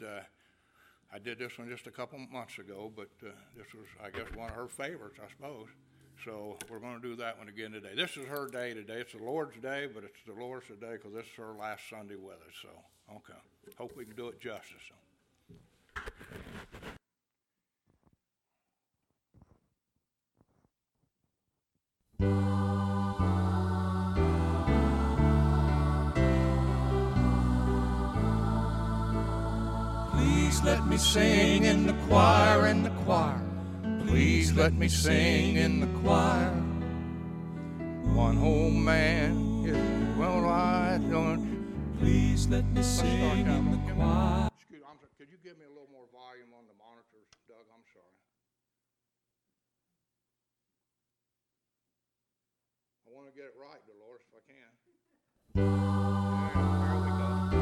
I did this one just a couple months ago, but this was, I guess, one of her favorites, I suppose. So we're going to do that one again today. This is her day today. It's the Lord's Day, but it's the Lord's Day because this is her last Sunday with us. So, okay. Hope we can do it justice. Please let me sing in the choir, in the choir. Please let me sing in the choir. One whole man is well I don't. Please let me sing in the choir. Excuse me, could you give me a little more volume on the monitors, Doug? I'm sorry. I want to get it right, Dolores, if I can. There we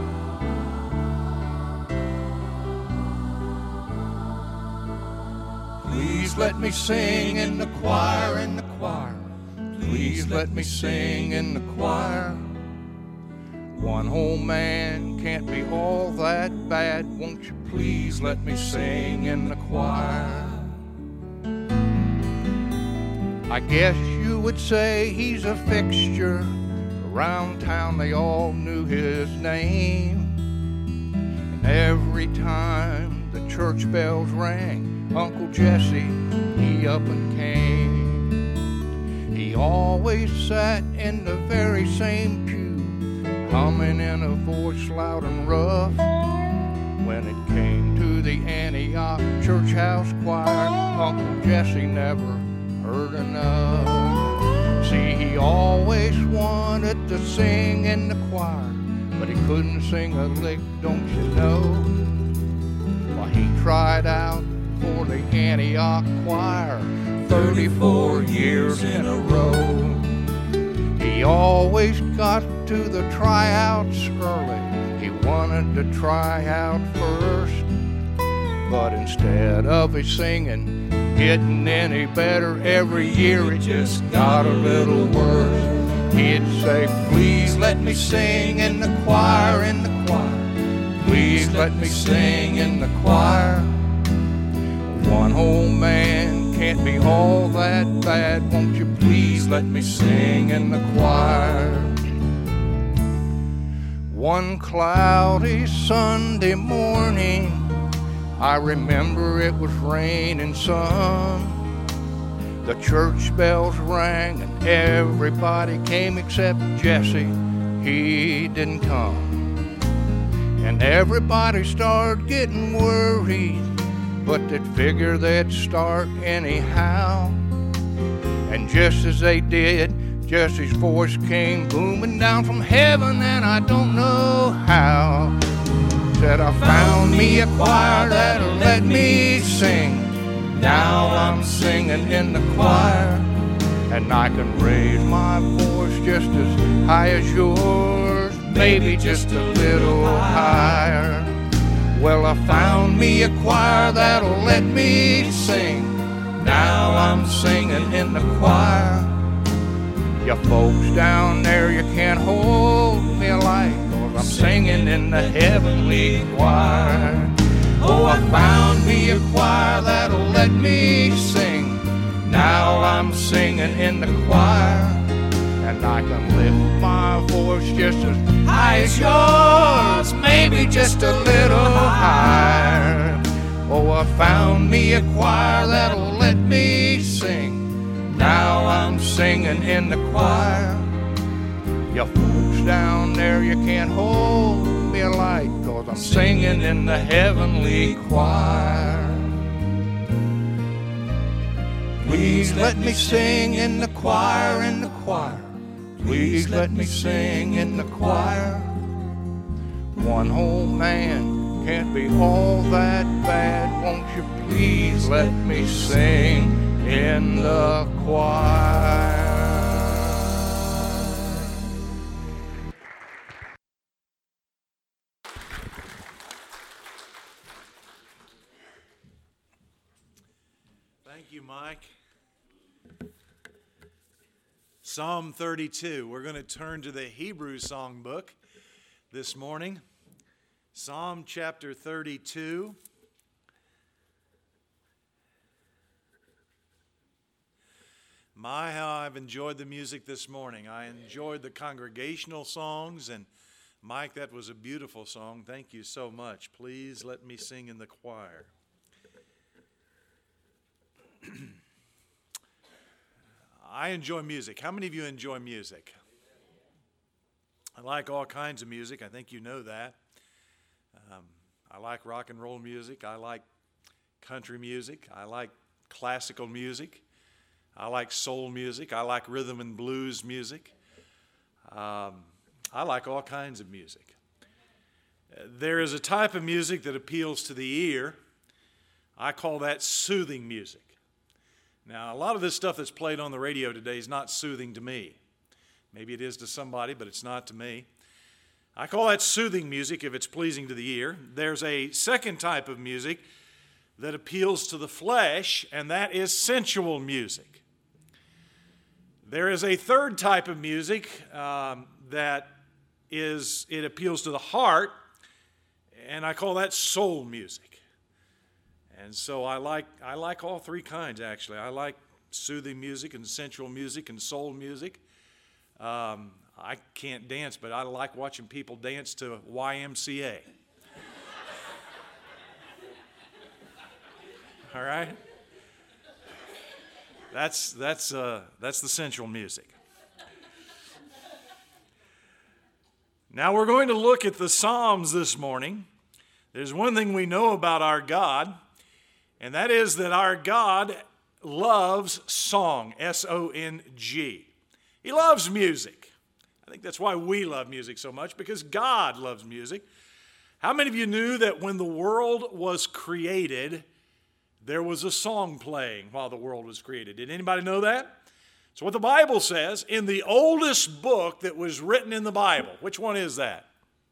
go. Please let me sing in the choir, in the choir. Please let me sing in the choir. One whole man can't be all that bad. Won't you please let me sing in the choir? I guess you would say he's a fixture. Around town they all knew his name. And every time the church bells rang, Uncle Jesse, he up and came. He always sat in the very same pew, humming in a voice loud and rough. When it came to the Antioch Church House Choir, Uncle Jesse never heard enough. See, he always wanted to sing in the choir, but he couldn't sing a lick, don't you know? Well, he tried out for the Antioch Choir 34 years in a row. He always got to the tryouts early. He wanted to try out first, but instead of his singing getting any better every year, it just got a little worse. He'd say, please let me sing in the choir, in the choir. Please let me sing in the choir. One whole man can't be all that bad. Won't you please let me sing in the choir? One cloudy Sunday morning, I remember it was raining some. The church bells rang and everybody came except Jesse. He didn't come. And everybody started getting worried, but they'd figure they'd start anyhow. And just as they did, Jesse's voice came booming down from heaven, and I don't know how. Said, I found me a choir that'll let me sing. Now I'm singing in the choir, and I can raise my voice just as high as yours, maybe just a little higher. Well, I found me a choir that'll let me sing. Now I'm singing in the choir. You folks down there, you can't hold me a light, 'cause I'm singing in the heavenly choir. Oh, I found me a choir that'll let me sing. Now I'm singing in the choir, and I can lift my voice just as high as yours, maybe just a little higher. Oh, I found me a choir that'll let me sing. Now I'm singing in the choir. You folks down there, you can't hold me a light, 'cause I'm singing in the heavenly choir. Please let me sing in the choir, in the choir. Please let me sing in the choir. One whole man can't be all that bad. Won't you please let me sing in the choir? Thank you, Mike. Psalm 32. We're going to turn to the Hebrew songbook this morning. Psalm chapter 32. My, how I've enjoyed the music this morning. I enjoyed the congregational songs, and Mike, that was a beautiful song. Thank you so much. Please let me sing in the choir. I enjoy music. How many of you enjoy music? I like all kinds of music. I think you know that. I like rock and roll music. I like country music. I like classical music. I like soul music. I like rhythm and blues music. I like all kinds of music. There is a type of music that appeals to the ear. I call that soothing music. Now, a lot of this stuff that's played on the radio today is not soothing to me. Maybe it is to somebody, but it's not to me. I call that soothing music if it's pleasing to the ear. There's a second type of music that appeals to the flesh, and that is sensual music. There is a third type of music it appeals to the heart, and I call that soul music. And so I like all three kinds, actually. I like soothing music and sensual music and soul music. I can't dance, but I like watching people dance to YMCA. All right? That's the sensual music. Now we're going to look at the Psalms this morning. There's one thing we know about our God, and that is that our God loves song, S-O-N-G. He loves music. I think that's why we love music so much, because God loves music. How many of you knew that when the world was created, there was a song playing while the world was created? Did anybody know that? So what the Bible says, in the oldest book that was written in the Bible, which one is that?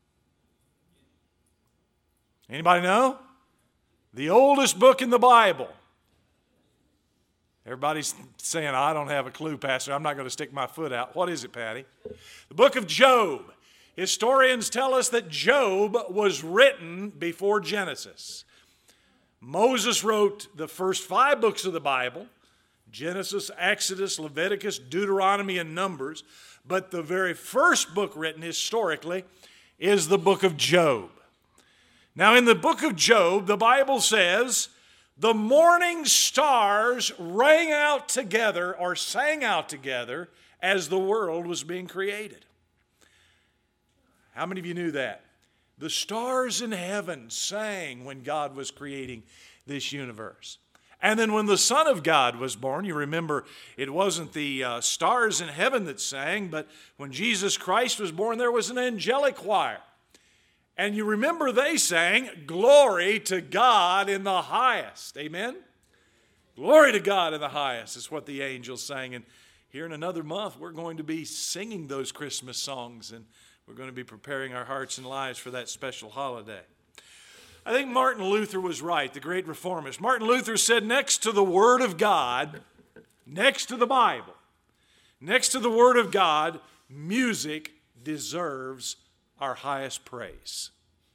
Anybody know? The oldest book in the Bible. Everybody's saying, I don't have a clue, Pastor. I'm not going to stick my foot out. What is it, Patty? The book of Job. Historians tell us that Job was written before Genesis. Moses wrote the first 5 books of the Bible, Genesis, Exodus, Leviticus, Deuteronomy, and Numbers. But the very first book written historically is the book of Job. Now, in the book of Job, the Bible says, the morning stars rang out together or sang out together as the world was being created. How many of you knew that? The stars in heaven sang when God was creating this universe. And then when the Son of God was born, you remember it wasn't the stars in heaven that sang, but when Jesus Christ was born, there was an angelic choir. And you remember they sang, glory to God in the highest. Amen? Glory to God in the highest is what the angels sang. And here in another month, we're going to be singing those Christmas songs, and we're going to be preparing our hearts and lives for that special holiday. I think Martin Luther was right, the great reformist. Martin Luther said next to the Word of God, next to the Bible, next to the Word of God, music deserves our highest praise.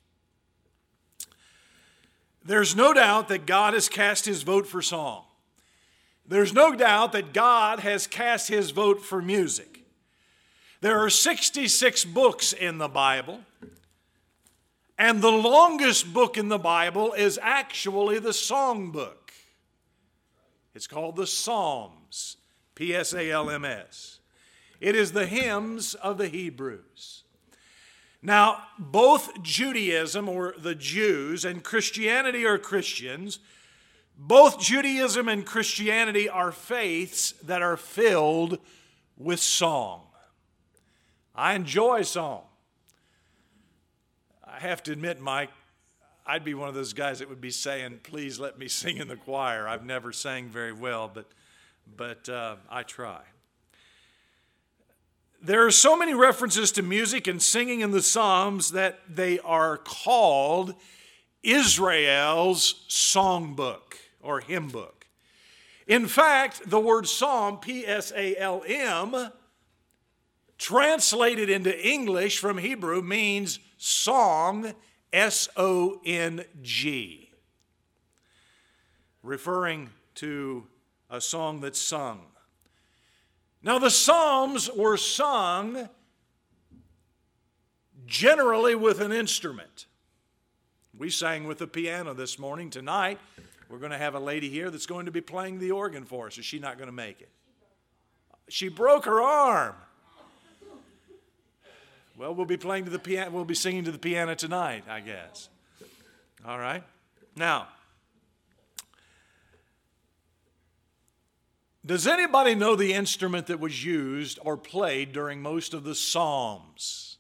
There's no doubt that God has cast his vote for song. There's no doubt that God has cast his vote for music. There are 66 books in the Bible, and the longest book in the Bible is actually the song book. It's called the Psalms, P-S-A-L-M-S. It is the hymns of the Hebrews. Now, both Judaism, or the Jews, and Christianity, or Christians, both Judaism and Christianity are faiths that are filled with song. I enjoy song. I have to admit, Mike, I'd be one of those guys that would be saying, please let me sing in the choir. I've never sang very well, but I try. There are so many references to music and singing in the Psalms that they are called Israel's songbook or hymn book. In fact, the word psalm, P-S-A-L-M, translated into English from Hebrew means song S-O-N-G, referring to a song that's sung. Now, the Psalms were sung generally with an instrument. We sang with the piano this morning. Tonight, we're going to have a lady here that's going to be playing the organ for us. Is she not going to make it? She broke her arm. Well, we'll be playing to the piano. We'll be singing to the piano tonight, I guess. All right. Now, does anybody know the instrument that was used or played during most of the Psalms?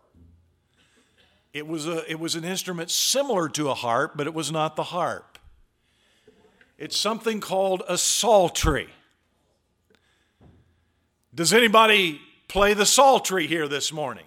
It was an instrument similar to a harp, but it was not the harp. It's something called a psaltery. Does anybody play the psaltery here this morning?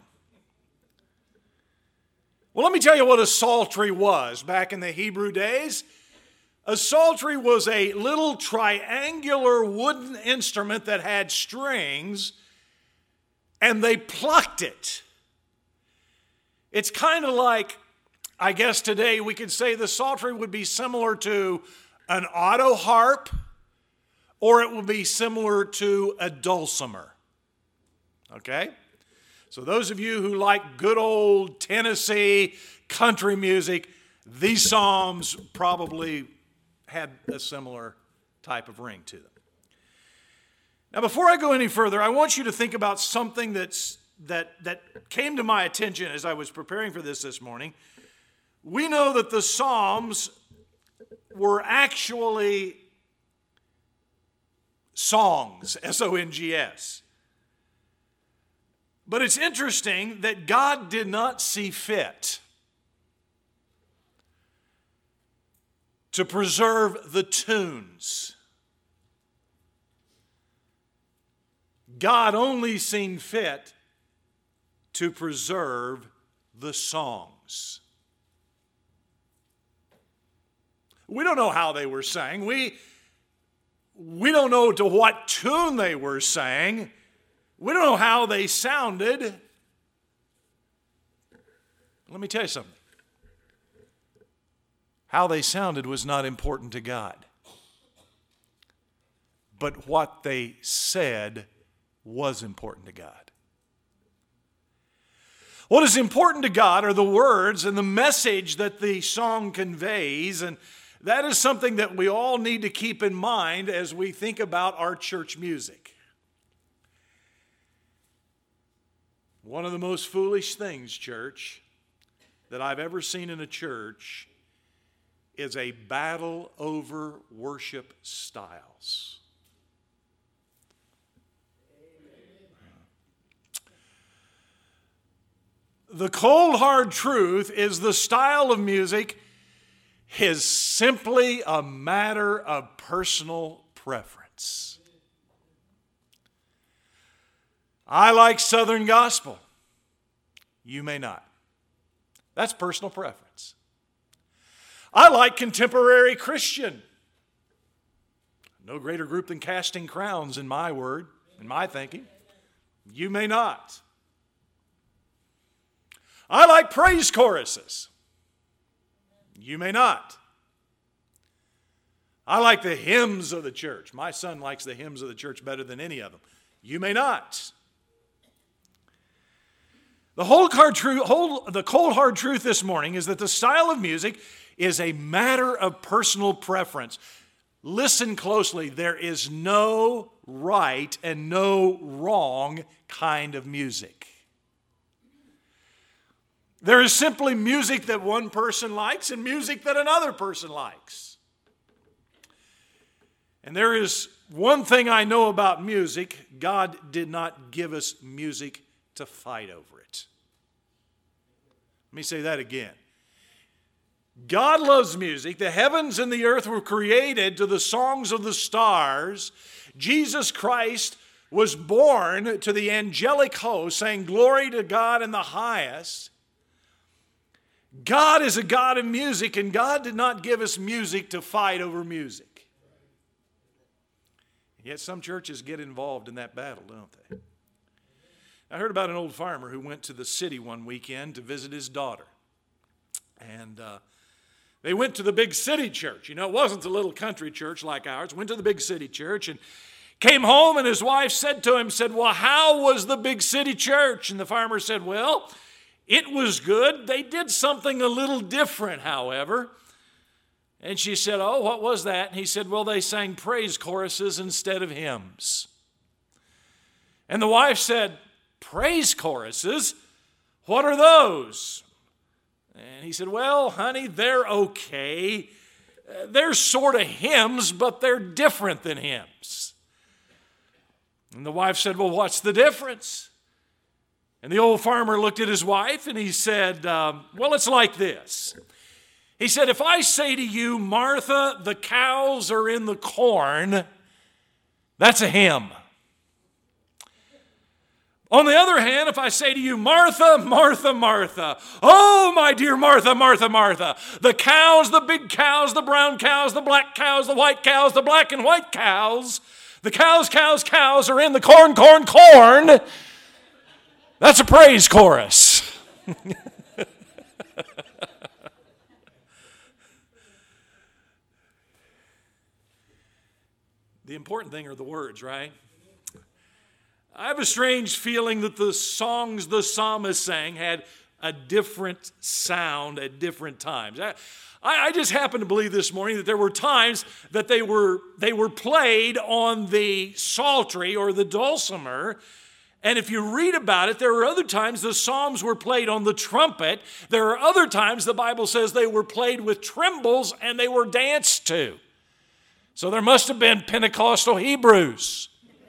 Well, let me tell you what a psaltery was back in the Hebrew days. A psaltery was a little triangular wooden instrument that had strings, and they plucked it. It's kind of like, I guess today we could say the psaltery would be similar to an auto harp, or it would be similar to a dulcimer. Okay? So those of you who like good old Tennessee country music, these psalms probably had a similar type of ring to them. Now, before I go any further, I want you to think about something that came to my attention as I was preparing for this morning. We know that the Psalms were actually songs, S-O-N-G-S. But it's interesting that God did not see fit to preserve the tunes. God only seen fit to preserve the songs. We don't know how they were sang. We don't know to what tune they were sang. We don't know how they sounded. Let me tell you something. How they sounded was not important to God. But what they said was important to God. What is important to God are the words and the message that the song conveys, and that is something that we all need to keep in mind as we think about our church music. One of the most foolish things, church, that I've ever seen in a church is a battle over worship styles. The cold, hard truth is the style of music is simply a matter of personal preference. I like Southern gospel. You may not. That's personal preference. I like contemporary Christian. No greater group than Casting Crowns in my word, in my thinking. You may not. I like praise choruses. You may not. I like the hymns of the church. My son likes the hymns of the church better than any of them. You may not. The cold hard truth this morning is that the style of music is a matter of personal preference. Listen closely. There is no right and no wrong kind of music. There is simply music that one person likes and music that another person likes. And there is one thing I know about music. God did not give us music to fight over it. Let me say that again. God loves music. The heavens and the earth were created to the songs of the stars. Jesus Christ was born to the angelic host, saying, "Glory to God in the highest." God is a God of music, and God did not give us music to fight over music. Yet some churches get involved in that battle, don't they? I heard about an old farmer who went to the city one weekend to visit his daughter. And they went to the big city church. You know, it wasn't a little country church like ours. Went to the big city church and came home, and his wife said to him, well, how was the big city church? And the farmer said, well, it was good. They did something a little different, however. And she said, oh, what was that? And he said, well, they sang praise choruses instead of hymns. And the wife said, praise choruses? What are those? And he said, well, honey, they're okay. They're sort of hymns, but they're different than hymns. And the wife said, well, what's the difference? And the old farmer looked at his wife and he said, well, it's like this. He said, if I say to you, Martha, the cows are in the corn, that's a hymn. On the other hand, if I say to you, Martha, Martha, Martha, oh, my dear Martha, Martha, Martha, the cows, the big cows, the brown cows, the black cows, the white cows, the black and white cows, the cows are in the corn, corn, corn. That's a praise chorus. The important thing are the words, right? I have a strange feeling that the songs the psalmist sang had a different sound at different times. I just happen to believe this morning that there were times that they were played on the psaltery or the dulcimer. And if you read about it, there are other times the psalms were played on the trumpet. There are other times the Bible says they were played with timbrels and they were danced to. So there must have been Pentecostal Hebrews.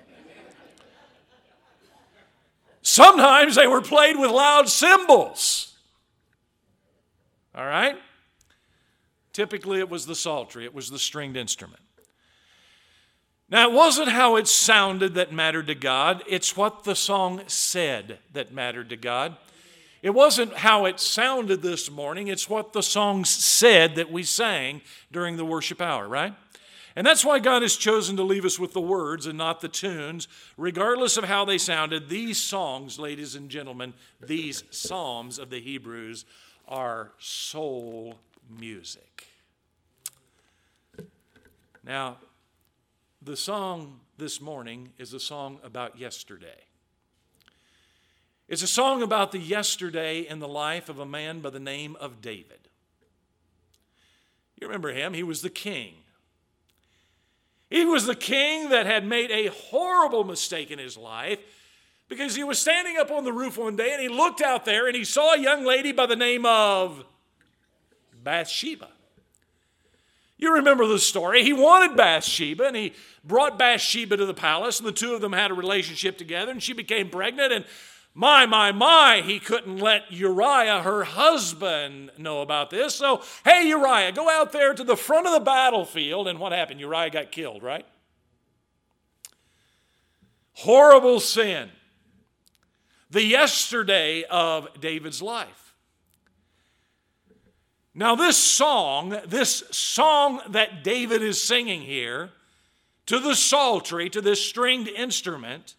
Sometimes they were played with loud cymbals. All right? Typically it was the psaltery. It was the stringed instrument. Now, it wasn't how it sounded that mattered to God. It's what the song said that mattered to God. It wasn't how it sounded this morning. It's what the songs said that we sang during the worship hour, right? And that's why God has chosen to leave us with the words and not the tunes. Regardless of how they sounded, these songs, ladies and gentlemen, these psalms of the Hebrews are soul music. Now, the song this morning is a song about yesterday. It's a song about the yesterday in the life of a man by the name of David. You remember him? He was the king. He was the king that had made a horrible mistake in his life because he was standing up on the roof one day and he looked out there and he saw a young lady by the name of Bathsheba. You remember the story. He wanted Bathsheba, and he brought Bathsheba to the palace, and the two of them had a relationship together, and she became pregnant, and my, he couldn't let Uriah, her husband, know about this. So, hey, Uriah, go out there to the front of the battlefield, and what happened? Uriah got killed, right? Horrible sin. The yesterday of David's life. Now this song that David is singing here, to the psaltery, to this stringed instrument,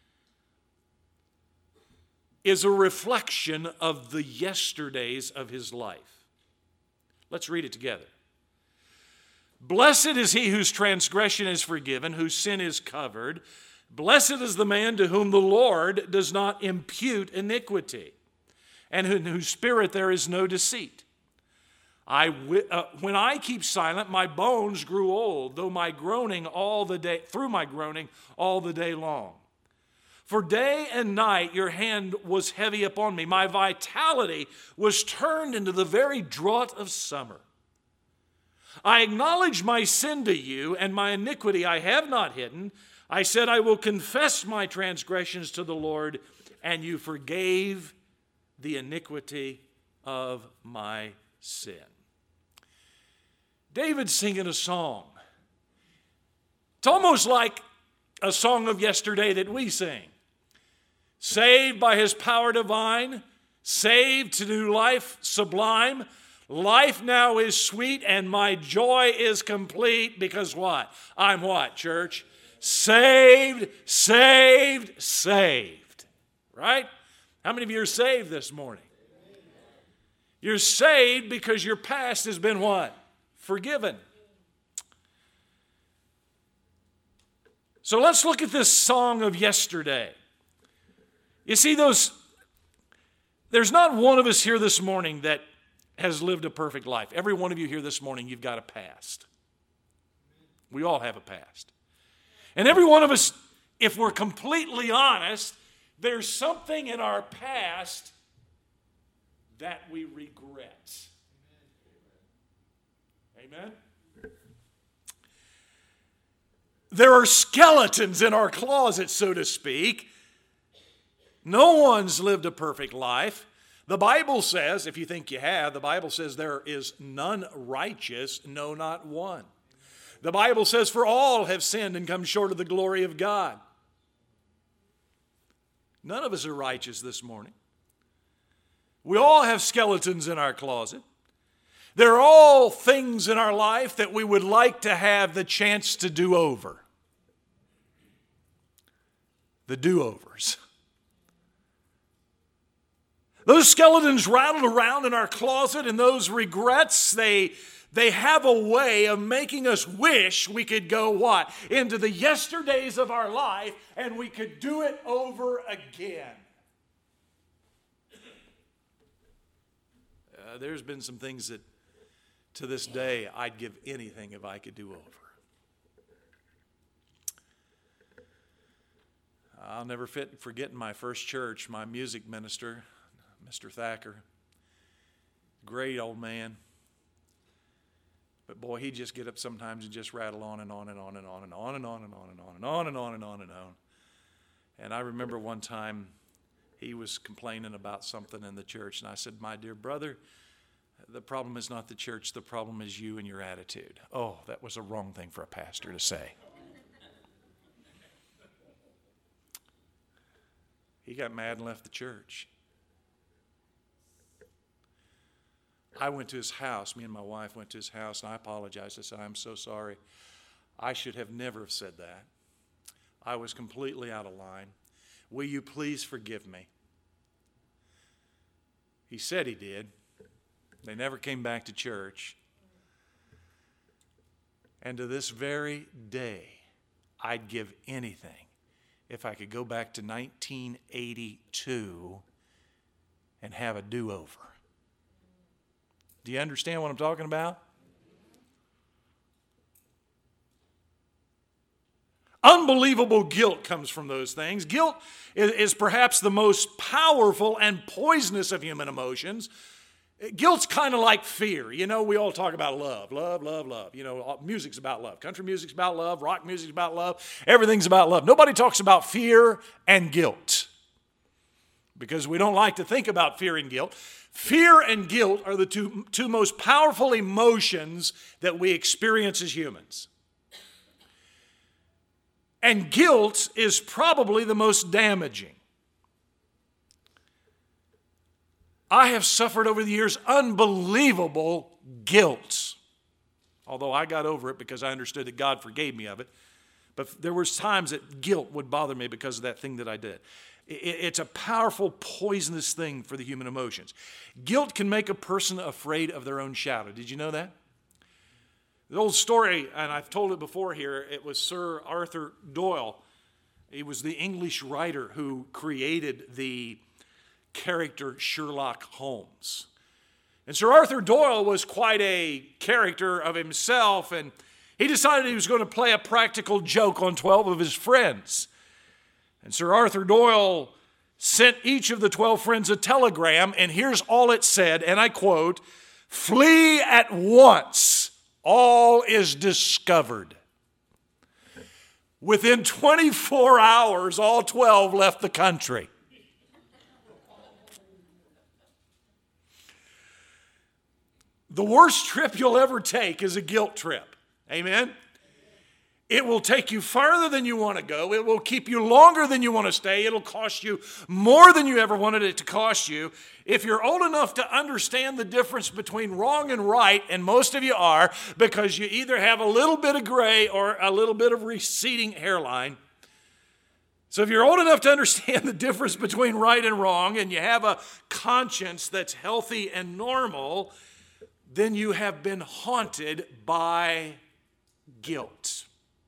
is a reflection of the yesterdays of his life. Let's read it together. Blessed is he whose transgression is forgiven, whose sin is covered. Blessed is the man to whom the Lord does not impute iniquity, and in whose spirit there is no deceit. When I keep silent, my bones grew old, through my groaning all the day long. For day and night your hand was heavy upon me. My vitality was turned into the very drought of summer. I acknowledge my sin to you, and my iniquity I have not hidden. I said, I will confess my transgressions to the Lord, and you forgave the iniquity of my sin. David's singing a song. It's almost like a song of yesterday that we sing. Saved by his power divine, saved to new life sublime. Life now is sweet and my joy is complete because what? I'm what, church? Saved, saved, saved. Right? How many of you are saved this morning? You're saved because your past has been what? Forgiven. So let's look at this song of yesterday. You see, there's not one of us here this morning that has lived a perfect life. Every one of you here this morning, you've got a past. We all have a past. And every one of us, if we're completely honest, there's something in our past that we regret. Amen? There are skeletons in our closet, so to speak. No one's lived a perfect life. The Bible says, if you think you have, the Bible says there is none righteous, no, not one. The Bible says, for all have sinned and come short of the glory of God. None of us are righteous this morning. We all have skeletons in our closet. There are all things in our life that we would like to have the chance to do over. The do-overs. Those skeletons rattled around in our closet, and those regrets, they have a way of making us wish we could go what? Into the yesterdays of our life, and we could do it over again. There's been some things that to this day I'd give anything if I could do over. I'll never forget in my first church, my music minister, Mr. Thacker, great old man. But boy, he'd just get up sometimes and just rattle on and on and on and on and on and on and on and on and on and on and on and on. And I remember one time he was complaining about something in the church, and I said, my dear brother, the problem is not the church, the problem is you and your attitude. Oh, that was a wrong thing for a pastor to say. He got mad and left the church. I went to his house, me and my wife went to his house, and I apologized. I said, I'm so sorry. I should have never have said that. I was completely out of line. Will you please forgive me? He said he did. They never came back to church. And to this very day, I'd give anything if I could go back to 1982 and have a do-over. Do you understand what I'm talking about? Unbelievable guilt comes from those things. Guilt is perhaps the most powerful and poisonous of human emotions. Guilt's kind of like fear. You know, we all talk about love, love, love, love. You know, music's about love. Country music's about love. Rock music's about love. Everything's about love. Nobody talks about fear and guilt because we don't like to think about fear and guilt. Fear and guilt are the two most powerful emotions that we experience as humans. And guilt is probably the most damaging. I have suffered over the years unbelievable guilt. Although I got over it because I understood that God forgave me of it. But there were times that guilt would bother me because of that thing that I did. It's a powerful, poisonous thing for the human emotions. Guilt can make a person afraid of their own shadow. Did you know that? The old story, and I've told it before here, it was Sir Arthur Doyle. He was the English writer who created the character Sherlock Holmes. And Sir Arthur Doyle was quite a character of himself, and he decided he was going to play a practical joke on 12 of his friends. And Sir Arthur Doyle sent each of the 12 friends a telegram, and here's all it said, and I quote, "Flee at once, all is discovered." Within 24 hours, all 12 left the country. The worst trip you'll ever take is a guilt trip. Amen? It will take you farther than you want to go. It will keep you longer than you want to stay. It'll cost you more than you ever wanted it to cost you. If you're old enough to understand the difference between wrong and right, and most of you are, because you either have a little bit of gray or a little bit of receding hairline, So if you're old enough to understand the difference between right and wrong, and you have a conscience that's healthy and normal, then you have been haunted by guilt.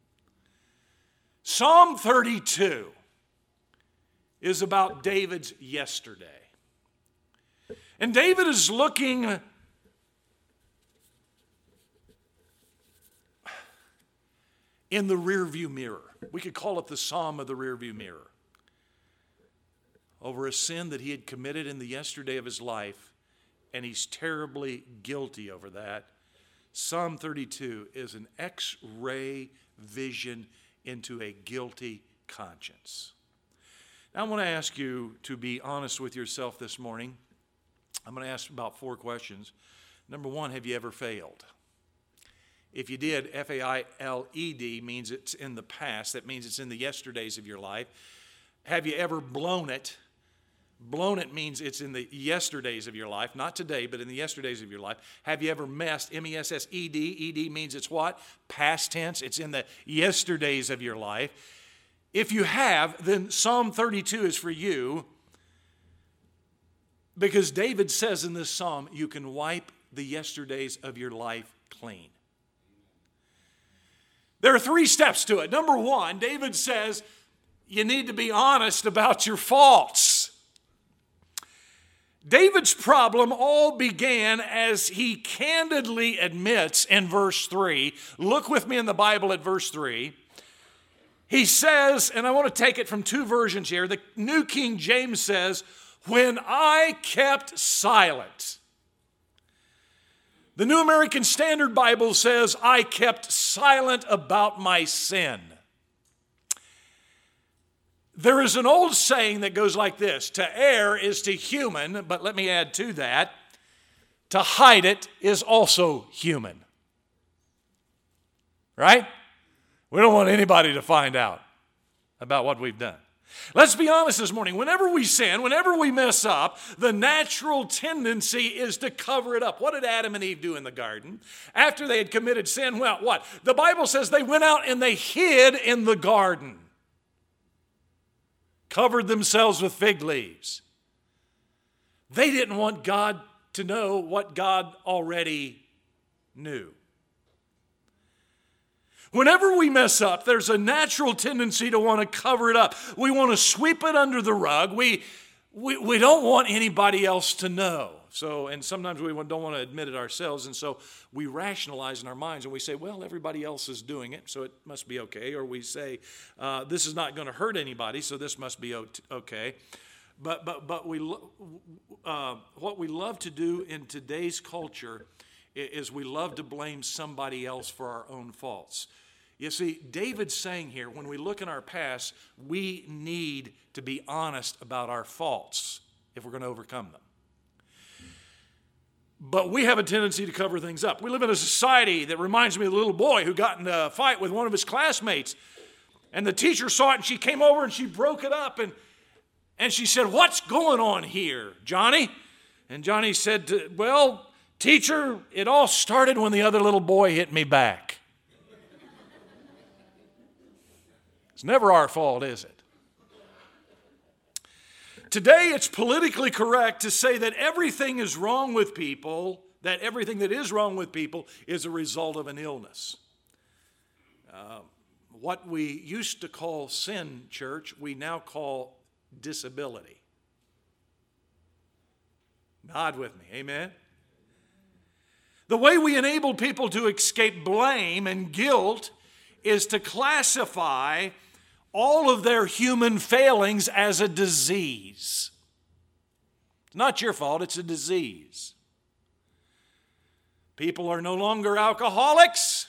Psalm 32 is about David's yesterday. And David is looking in the rearview mirror. We could call it the Psalm of the rearview mirror. Over a sin that he had committed in the yesterday of his life, and he's terribly guilty over that. Psalm 32 is an X-ray vision into a guilty conscience. Now, I want to ask you to be honest with yourself this morning. I'm going to ask about 4 questions. Number 1, have you ever failed? If you did, F-A-I-L-E-D means it's in the past. That means it's in the yesterdays of your life. Have you ever blown it? Blown it means it's in the yesterdays of your life, not today, but in the yesterdays of your life. Have you ever messed? M-E-S-S-E-D. E-D means it's what? Past tense. It's in the yesterdays of your life. If you have, then Psalm 32 is for you, because David says in this psalm, you can wipe the yesterdays of your life clean. There are 3 steps to it. Number 1, David says you need to be honest about your faults. David's problem all began as he candidly admits in verse 3. Look with me in the Bible at verse 3. He says, and I want to take it from 2 versions here. The New King James says, when I kept silent. The New American Standard Bible says, I kept silent about my sin. There is an old saying that goes like this: to err is to human, but let me add to that, to hide it is also human. Right? We don't want anybody to find out about what we've done. Let's be honest this morning. Whenever we sin, whenever we mess up, the natural tendency is to cover it up. What did Adam and Eve do in the garden? After they had committed sin, well, what? The Bible says they went out and they hid in the garden. Covered themselves with fig leaves. They didn't want God to know what God already knew. Whenever we mess up, there's a natural tendency to want to cover it up. We want to sweep it under the rug. We don't want anybody else to know. And sometimes we don't want to admit it ourselves, and so we rationalize in our minds, and we say, well, everybody else is doing it, so it must be okay. Or we say, this is not going to hurt anybody, so this must be okay. But what we love to do in today's culture is we love to blame somebody else for our own faults. You see, David's saying here, when we look in our past, we need to be honest about our faults if we're going to overcome them. But we have a tendency to cover things up. We live in a society that reminds me of a little boy who got in a fight with one of his classmates. And the teacher saw it, and she came over and she broke it up. And she said, what's going on here, Johnny? And Johnny said, well, teacher, it all started when the other little boy hit me back. It's never our fault, is it? Today, it's politically correct to say that everything is wrong with people, that everything that is wrong with people is a result of an illness. What we used to call sin, church, we now call disability. Nod with me, amen? The way we enable people to escape blame and guilt is to classify all of their human failings as a disease. It's not your fault, it's a disease. People are no longer alcoholics.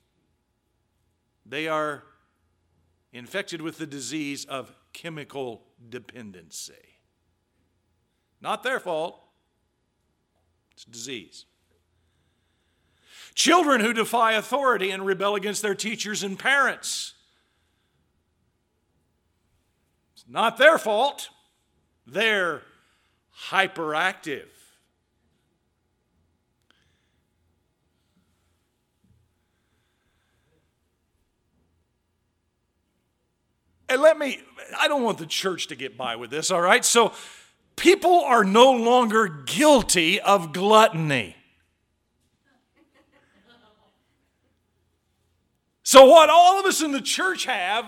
They are infected with the disease of chemical dependency. Not their fault, it's a disease. Children who defy authority and rebel against their teachers and parents. It's not their fault. They're hyperactive. I don't want the church to get by with this, all right? So people are no longer guilty of gluttony. So what all of us in the church have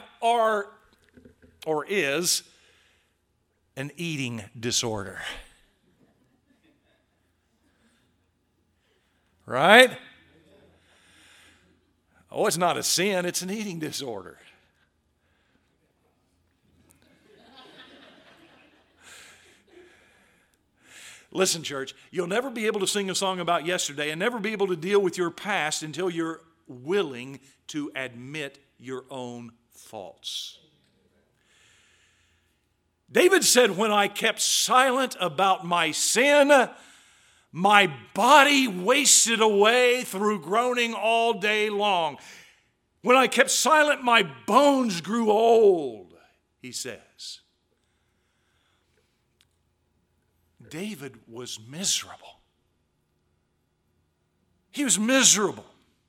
is an eating disorder. Right? Oh, it's not a sin, it's an eating disorder. Listen, church, you'll never be able to sing a song about yesterday and never be able to deal with your past until you're willing to admit your own faults. David said, when I kept silent about my sin, my body wasted away through groaning all day long. When I kept silent, my bones grew old, he says. David was miserable. He was miserable.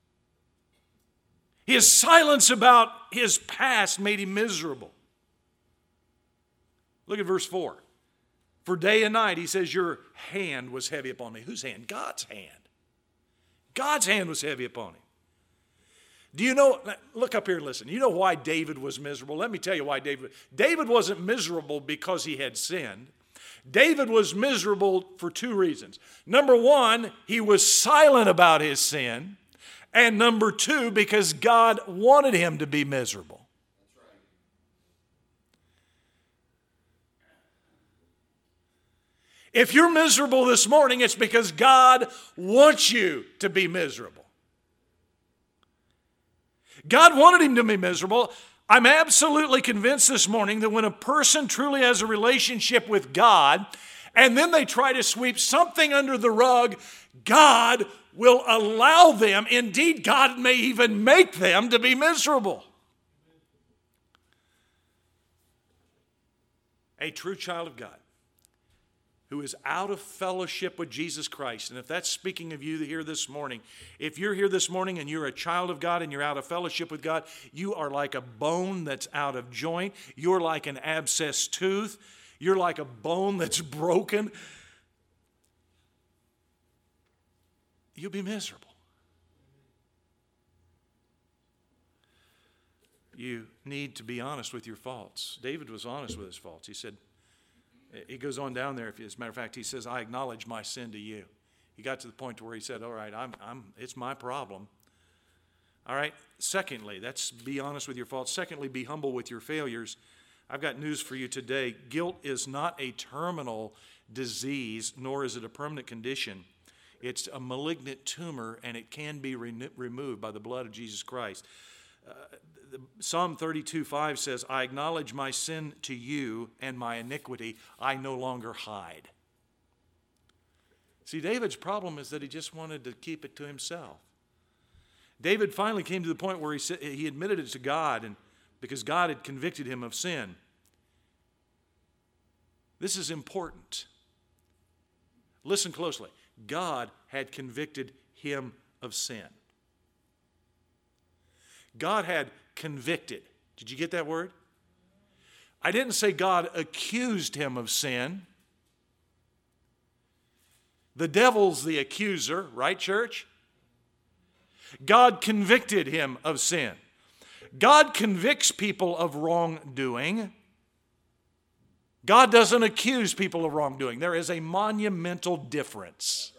His silence about his past made him miserable. Look at verse 4. For day and night, he says, your hand was heavy upon me. Whose hand? God's hand. God's hand was heavy upon him. Do you know, look up here and listen. You know why David was miserable? Let me tell you why David wasn't miserable because he had sinned. David was miserable for two reasons. Number one, he was silent about his sin. And number two, because God wanted him to be miserable. If you're miserable this morning, it's because God wants you to be miserable. God wanted him to be miserable. I'm absolutely convinced this morning that when a person truly has a relationship with God and then they try to sweep something under the rug, God will allow them, indeed God may even make them to be miserable. A true child of God who is out of fellowship with Jesus Christ. And if that's speaking of you here this morning, if you're here this morning and you're a child of God and you're out of fellowship with God, you are like a bone that's out of joint. You're like an abscessed tooth. You're like a bone that's broken. You'll be miserable. You need to be honest with your faults. David was honest with his faults. He said, he goes on down there, as a matter of fact, he says, I acknowledge my sin to you. He got to the point where he said, all right, it's my problem. All right, secondly, that's be honest with your faults. Secondly, be humble with your failures. I've got news for you today. Guilt is not a terminal disease, nor is it a permanent condition. It's a malignant tumor, and it can be removed by the blood of Jesus Christ. Psalm 32:5 says, I acknowledge my sin to you, and my iniquity I no longer hide. See, David's problem is that he just wanted to keep it to himself. David finally came to the point where he admitted it to God, and because God had convicted him of sin. This is important. Listen closely. God had convicted him of sin. God had convicted. Did you get that word? I didn't say God accused him of sin. The devil's the accuser, right, church? God convicted him of sin. God convicts people of wrongdoing. God doesn't accuse people of wrongdoing. There is a monumental difference.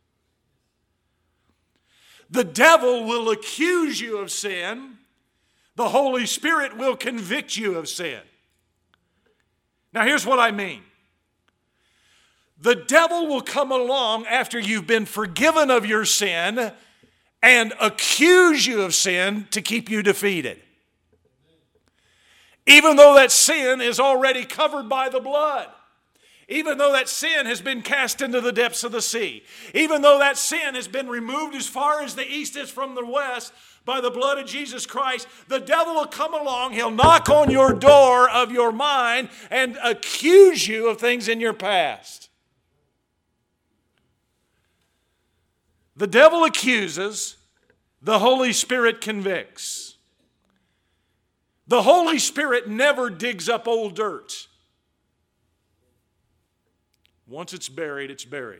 The devil will accuse you of sin. The Holy Spirit will convict you of sin. Now here's what I mean. The devil will come along after you've been forgiven of your sin and accuse you of sin to keep you defeated. Even though that sin is already covered by the blood. Even though that sin has been cast into the depths of the sea. Even though that sin has been removed as far as the east is from the west by the blood of Jesus Christ, the devil will come along, he'll knock on your door of your mind and accuse you of things in your past. The devil accuses, the Holy Spirit convicts. The Holy Spirit never digs up old dirt. Once it's buried, it's buried.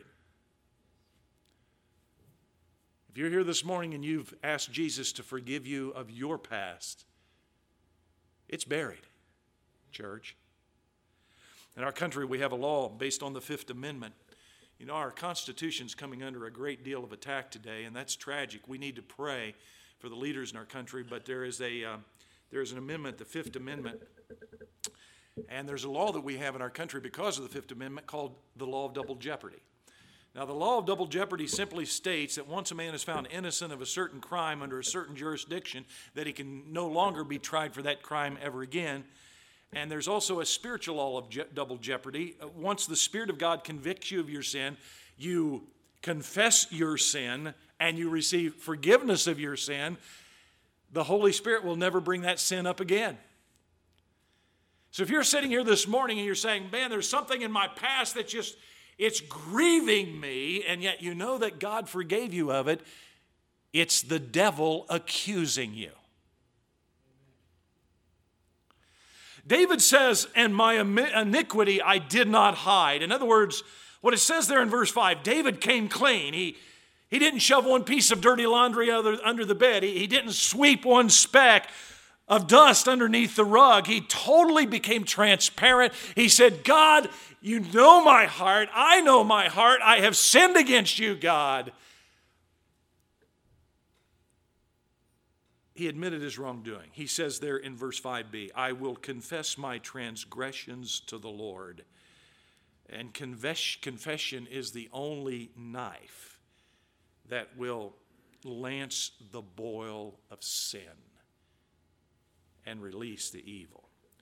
If you're here this morning and you've asked Jesus to forgive you of your past, it's buried, church. In our country, we have a law based on the Fifth Amendment. You know, our Constitution's coming under a great deal of attack today, and that's tragic. We need to pray for the leaders in our country, but there is an amendment, the Fifth Amendment, and there's a law that we have in our country because of the Fifth Amendment called the law of double jeopardy. Now, the law of double jeopardy simply states that once a man is found innocent of a certain crime under a certain jurisdiction, that he can no longer be tried for that crime ever again. And there's also a spiritual law of double jeopardy. Once the Spirit of God convicts you of your sin, you confess your sin, and you receive forgiveness of your sin, the Holy Spirit will never bring that sin up again. So if you're sitting here this morning and you're saying, man, there's something in my past that it's grieving me, and yet you know that God forgave you of it, it's the devil accusing you. David says, and my iniquity I did not hide. In other words, what it says there in verse 5, David came clean. He didn't shove one piece of dirty laundry under the bed. He didn't sweep one speck of dust underneath the rug. He totally became transparent. He said, God, you know my heart. I know my heart. I have sinned against you, God. He admitted his wrongdoing. He says there in verse 5b, I will confess my transgressions to the Lord. And confession is the only knife that will lance the boil of sin and release the evil.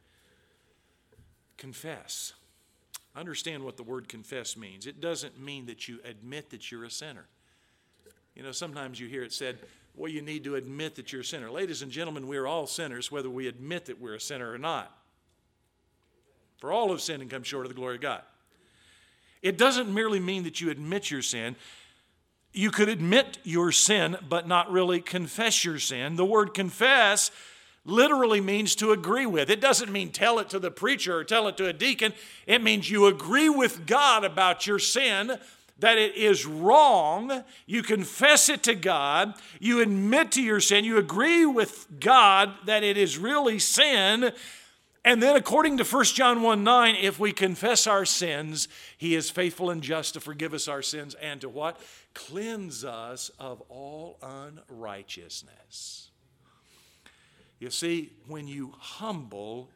Confess. Understand what the word confess means. It doesn't mean that you admit that you're a sinner. You know, sometimes you hear it said, well, you need to admit that you're a sinner. Ladies and gentlemen, we're all sinners, whether we admit that we're a sinner or not. For all have sinned and come short of the glory of God. It doesn't merely mean that you admit your sin. You could admit your sin, but not really confess your sin. The word confess literally means to agree with. It doesn't mean tell it to the preacher or tell it to a deacon. It means you agree with God about your sin, that it is wrong. You confess it to God. You admit to your sin. You agree with God that it is really sin. And then according to 1 John 1:9, if we confess our sins, He is faithful and just to forgive us our sins and to what? Cleanse us of all unrighteousness. You see, when you are humble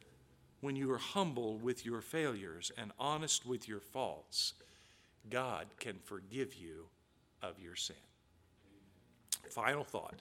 with your failures and honest with your faults, God can forgive you of your sin. Final thought.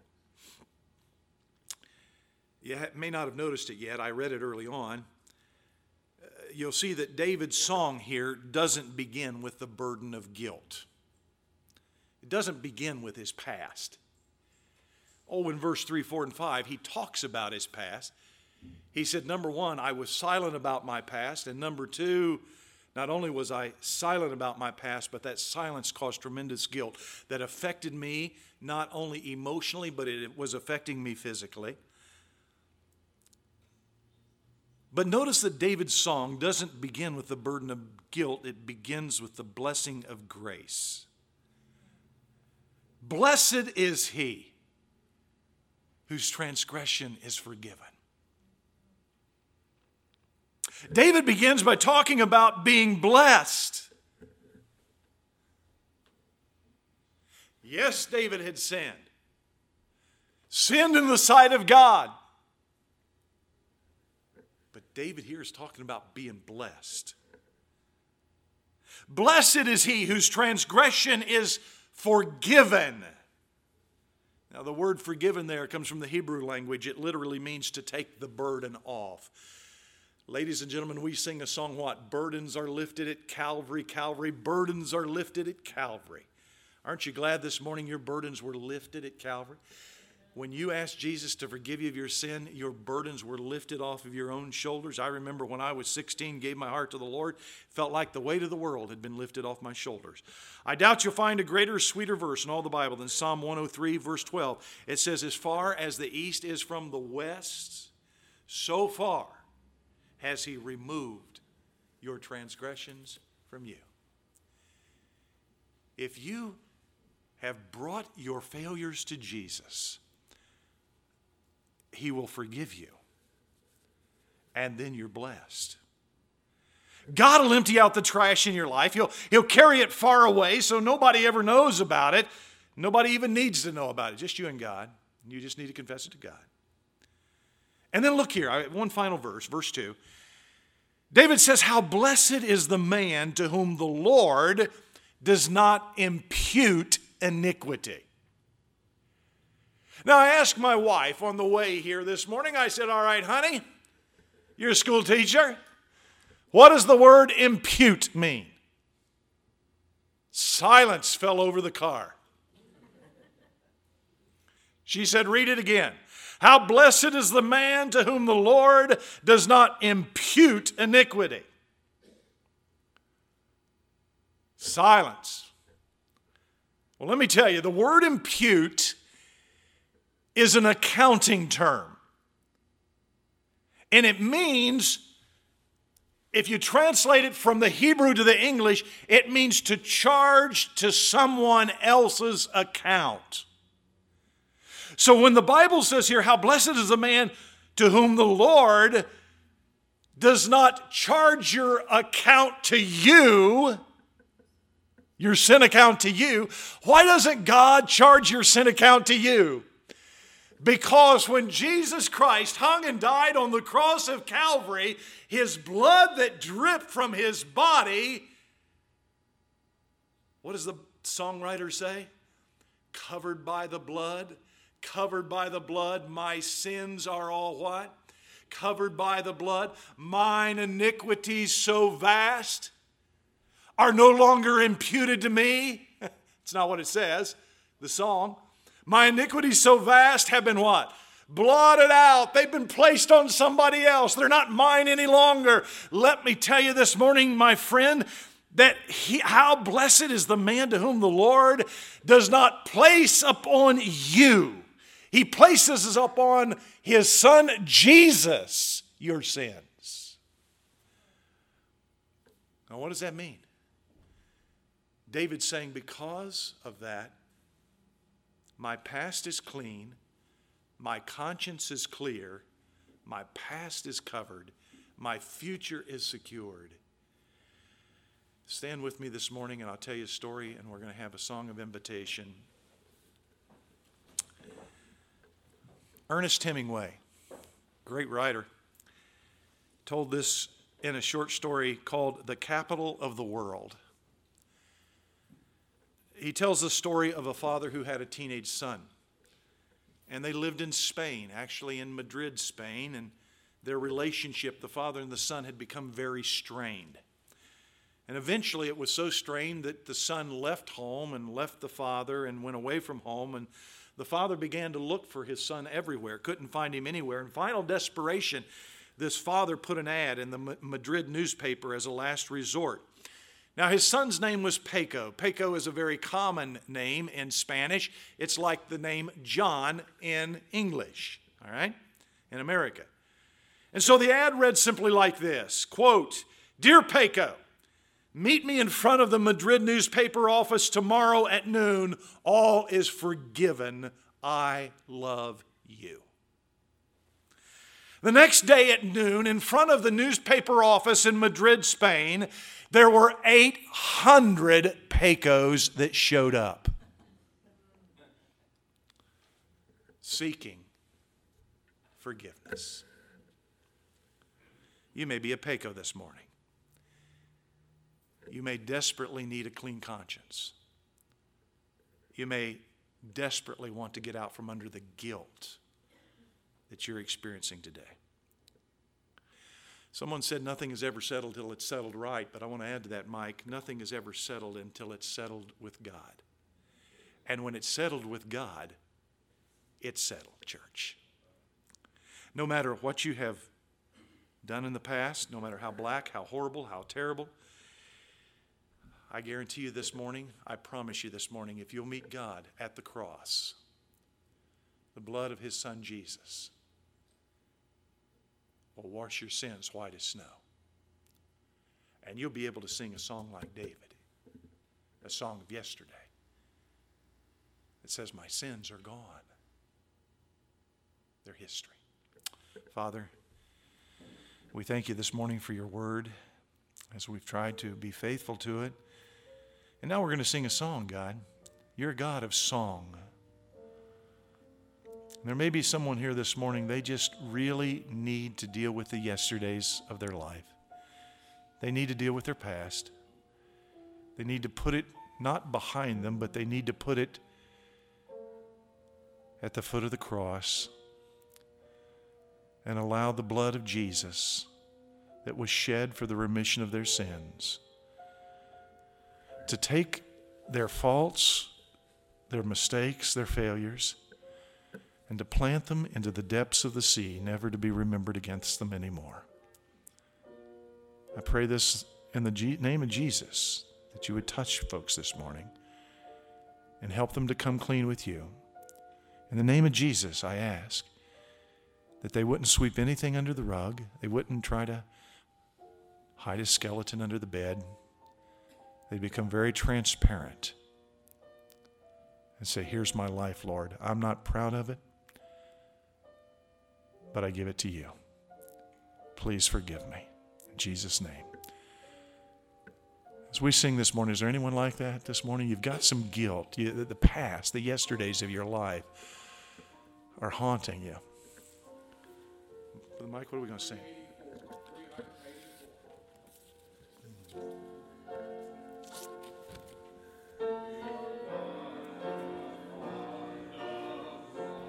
You may not have noticed it yet. I read it early on. You'll see that David's song here doesn't begin with the burden of guilt. It doesn't begin with his past. Oh, in verse 3, 4, and 5, he talks about his past. He said, number one, I was silent about my past. And number two, not only was I silent about my past, but that silence caused tremendous guilt that affected me not only emotionally, but it was affecting me physically. But notice that David's song doesn't begin with the burden of guilt. It begins with the blessing of grace. Blessed is he whose transgression is forgiven. David begins by talking about being blessed. Yes, David had sinned in the sight of God. But David here is talking about being blessed. Blessed is he whose transgression is forgiven. Now, the word forgiven there comes from the Hebrew language. It literally means to take the burden off. Ladies and gentlemen, we sing a song, what? Burdens are lifted at Calvary, Calvary. Burdens are lifted at Calvary. Aren't you glad this morning your burdens were lifted at Calvary? When you asked Jesus to forgive you of your sin, your burdens were lifted off of your own shoulders. I remember when I was 16, gave my heart to the Lord, felt like the weight of the world had been lifted off my shoulders. I doubt you'll find a greater, sweeter verse in all the Bible than Psalm 103, verse 12. It says, as far as the east is from the west, so far has He removed your transgressions from you. If you have brought your failures to Jesus, He will forgive you, and then you're blessed. God will empty out the trash in your life. He'll carry it far away so nobody ever knows about it. Nobody even needs to know about it, just you and God. You just need to confess it to God. And then look here, one final verse, verse 2. David says, how blessed is the man to whom the Lord does not impute iniquity. Now, I asked my wife on the way here this morning, I said, all right, honey, you're a school teacher. What does the word impute mean? Silence fell over the car. She said, read it again. How blessed is the man to whom the Lord does not impute iniquity. Silence. Well, let me tell you, the word impute is an accounting term. And it means, if you translate it from the Hebrew to the English, it means to charge to someone else's account. So when the Bible says here, how blessed is the man to whom the Lord does not charge your account to you, your sin account to you, why doesn't God charge your sin account to you? Because when Jesus Christ hung and died on the cross of Calvary, His blood that dripped from His body, what does the songwriter say? Covered by the blood, my sins are all what? Covered by the blood. Mine iniquities so vast are no longer imputed to me. It's not what it says, the song. My iniquities so vast have been what? Blotted out. They've been placed on somebody else. They're not mine any longer. Let me tell you this morning, my friend, that how blessed is the man to whom the Lord does not place upon you. He places upon His Son Jesus your sins. Now, what does that mean? David's saying, because of that, my past is clean, my conscience is clear, my past is covered, my future is secured. Stand with me this morning and I'll tell you a story, and we're going to have a song of invitation. Ernest Hemingway, great writer, told this in a short story called The Capital of the World. He tells the story of a father who had a teenage son. And they lived in Spain, actually in Madrid, Spain. And their relationship, the father and the son, had become very strained. And eventually it was so strained that the son left home and left the father and went away from home. And the father began to look for his son everywhere, couldn't find him anywhere. In final desperation, this father put an ad in the Madrid newspaper as a last resort. Now, his son's name was Paco. Paco is a very common name in Spanish. It's like the name John in English, all right, in America. And so the ad read simply like this, quote, Dear Paco, meet me in front of the Madrid newspaper office tomorrow at noon. All is forgiven. I love you. The next day at noon, in front of the newspaper office in Madrid, Spain, there were 800 Pecos that showed up, seeking forgiveness. You may be a Paco this morning. You may desperately need a clean conscience. You may desperately want to get out from under the guilt that you're experiencing today. Someone said nothing is ever settled till it's settled right, but I want to add to that, Mike, nothing is ever settled until it's settled with God. And when it's settled with God, it's settled, church. No matter what you have done in the past, no matter how black, how horrible, how terrible, I guarantee you this morning, I promise you this morning, if you'll meet God at the cross, the blood of His Son Jesus, will wash your sins white as snow. And you'll be able to sing a song like David, a song of yesterday. It says, my sins are gone. They're history. Father, we thank you this morning for your word as we've tried to be faithful to it. And now we're going to sing a song, God. You're a God of song. There may be someone here this morning, they just really need to deal with the yesterdays of their life. They need to deal with their past. They need to put it not behind them, but they need to put it at the foot of the cross and allow the blood of Jesus that was shed for the remission of their sins to take their faults, their mistakes, their failures, and to plant them into the depths of the sea, never to be remembered against them anymore. I pray this in the name of Jesus, that you would touch folks this morning and help them to come clean with you. In the name of Jesus, I ask that they wouldn't sweep anything under the rug. They wouldn't try to hide a skeleton under the bed. They'd become very transparent and say, here's my life, Lord. I'm not proud of it, but I give it to you. Please forgive me. In Jesus' name. As we sing this morning, is there anyone like that this morning? You've got some guilt. The past, the yesterdays of your life are haunting you. Mike, what are we going to sing?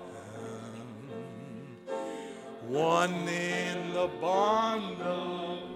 One in the bond of